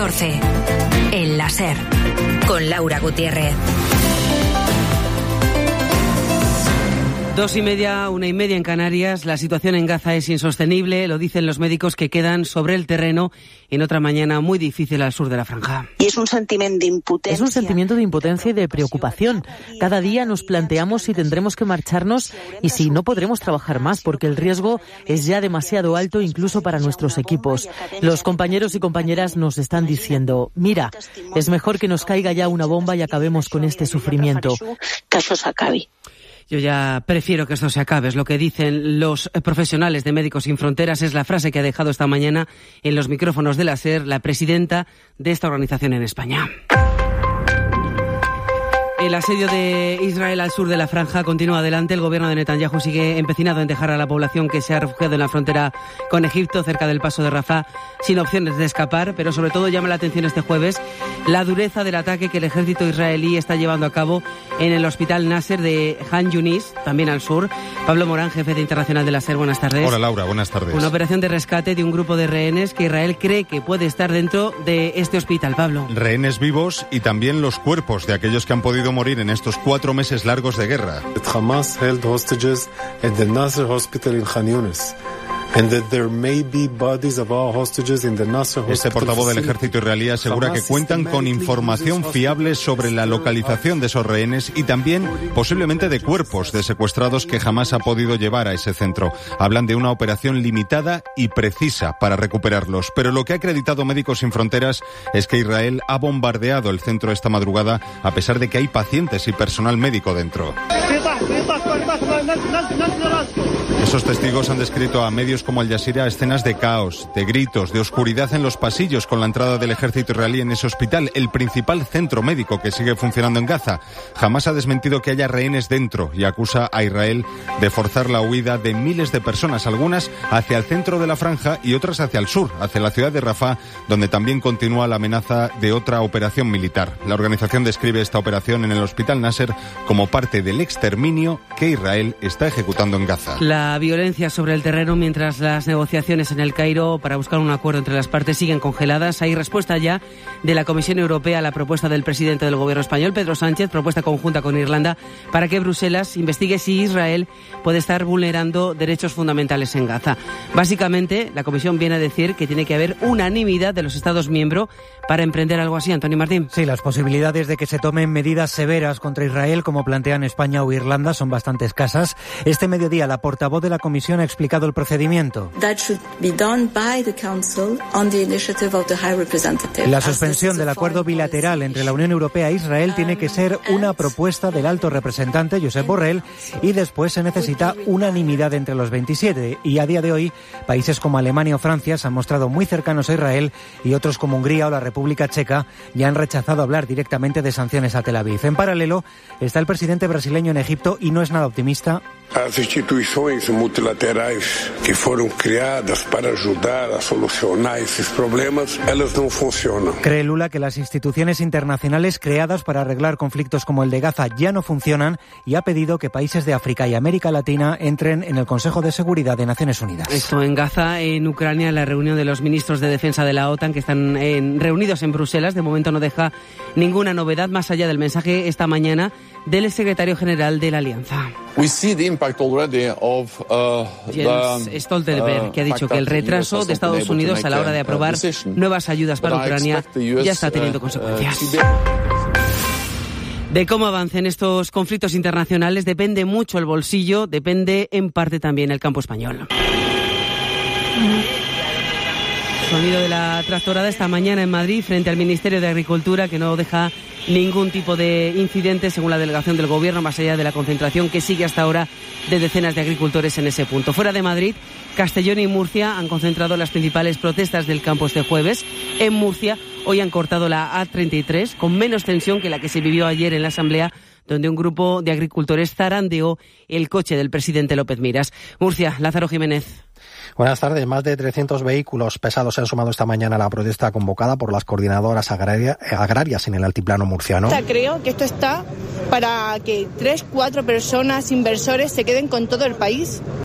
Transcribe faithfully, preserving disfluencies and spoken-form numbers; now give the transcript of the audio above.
catorce. El láser. Con Laura Gutiérrez. Dos y media, una y media en Canarias. La situación en Gaza es insostenible, lo dicen los médicos que quedan sobre el terreno en otra mañana muy difícil al sur de la franja. Y es un sentimiento de impotencia. Es un sentimiento de impotencia y de preocupación. Cada día nos planteamos si tendremos que marcharnos y si no podremos trabajar más, porque el riesgo es ya demasiado alto incluso para nuestros equipos. Los compañeros y compañeras nos están diciendo, mira, es mejor que nos caiga ya una bomba y acabemos con este sufrimiento. Que eso se acabe. Yo ya prefiero que esto se acabe, es lo que dicen los profesionales de Médicos Sin Fronteras. Es la frase que ha dejado esta mañana en los micrófonos de la SER la presidenta de esta organización en España. El asedio de Israel al sur de la franja continúa adelante. El gobierno de Netanyahu sigue empecinado en dejar a la población que se ha refugiado en la frontera con Egipto, cerca del paso de Rafah, sin opciones de escapar. Pero sobre todo llama la atención este jueves la dureza del ataque que el ejército israelí está llevando a cabo en el hospital Nasser de Han Yunis, también al sur. Pablo Morán, jefe de Internacional de la SER, buenas tardes. Hola Laura, buenas tardes. Una operación de rescate de un grupo de rehenes que Israel cree que puede estar dentro de este hospital, Pablo. Rehenes vivos y también los cuerpos de aquellos que han podido morir en estos cuatro meses largos de guerra. Hamas held hostages at the Nasser Hospital in Khan Yunis. And that there may be bodies of our hostages in the Nasser Hospital. Este portavoz del ejército israelí asegura que cuentan con información fiable sobre la localización de esos rehenes y también posiblemente de cuerpos de secuestrados que jamás ha podido llevar a ese centro. Hablan de una operación limitada y precisa para recuperarlos. Pero lo que ha acreditado Médicos Sin Fronteras es que Israel ha bombardeado el centro esta madrugada a pesar de que hay pacientes y personal médico dentro. Esos testigos han descrito a medios como Al Jazeera escenas de caos, de gritos, de oscuridad en los pasillos con la entrada del ejército israelí en ese hospital, el principal centro médico que sigue funcionando en Gaza. Jamás ha desmentido que haya rehenes dentro y acusa a Israel de forzar la huida de miles de personas, algunas hacia el centro de la franja y otras hacia el sur, hacia la ciudad de Rafah, donde también continúa la amenaza de otra operación militar. La organización describe esta operación en el hospital Nasser como parte del exterminio que Israel está ejecutando en Gaza. La violencia sobre el terreno mientras las negociaciones en el Cairo para buscar un acuerdo entre las partes siguen congeladas. Hay respuesta ya de la Comisión Europea a la propuesta del presidente del gobierno español, Pedro Sánchez, propuesta conjunta con Irlanda, para que Bruselas investigue si Israel puede estar vulnerando derechos fundamentales en Gaza. Básicamente, la Comisión viene a decir que tiene que haber unanimidad de los Estados miembros para emprender algo así. Antonio Martín. Sí, las posibilidades de que se tomen medidas severas contra Israel, como plantean España o Irlanda, son bastante escasas. Este mediodía, la portavoz de la Comisión ha explicado el procedimiento. La suspensión del acuerdo bilateral entre la Unión Europea e Israel tiene que ser una propuesta del alto representante, Josep Borrell, y después se necesita unanimidad entre los veintisiete. Y a día de hoy, países como Alemania o Francia se han mostrado muy cercanos a Israel y otros como Hungría o la República Checa ya han rechazado hablar directamente de sanciones a Tel Aviv. En paralelo, está el presidente brasileño en Egipto y no es nada optimista. As instituições multilaterais que foram criadas para ajudar a solucionar esses problemas, elas não funcionam. Cree Lula que las instituciones internacionales creadas para arreglar conflictos como el de Gaza ya no funcionan y ha pedido que países de África y América Latina entren en el Consejo de Seguridad de Naciones Unidas. Esto en Gaza, en Ucrania, la reunión de los ministros de defensa de la OTAN que están en, reunidos en Bruselas, de momento no deja ninguna novedad más allá del mensaje esta mañana del secretario general de la Alianza. We see the impact already of, uh, Jens the, Stoltenberg, uh, que ha dicho que el retraso de Estados Unidos a la hora de aprobar nuevas ayudas para Ucrania ya está teniendo consecuencias. De cómo avancen estos conflictos internacionales depende mucho el bolsillo, depende en parte también el campo español. Sonido de la tractorada esta mañana en Madrid frente al Ministerio de Agricultura, que no deja ningún tipo de incidente según la delegación del Gobierno, más allá de la concentración que sigue hasta ahora de decenas de agricultores en ese punto. Fuera de Madrid, Castellón y Murcia han concentrado las principales protestas del campo este jueves. En Murcia, hoy han cortado la A treinta y tres con menos tensión que la que se vivió ayer en la Asamblea, donde un grupo de agricultores zarandeó el coche del presidente López Miras. Murcia, Lázaro Jiménez. Buenas tardes. Más de trescientos vehículos pesados se han sumado esta mañana a la protesta convocada por las coordinadoras agraria, agrarias en el altiplano murciano. Creo que esto está para que tres, cuatro personas, inversores, se queden con todo el país.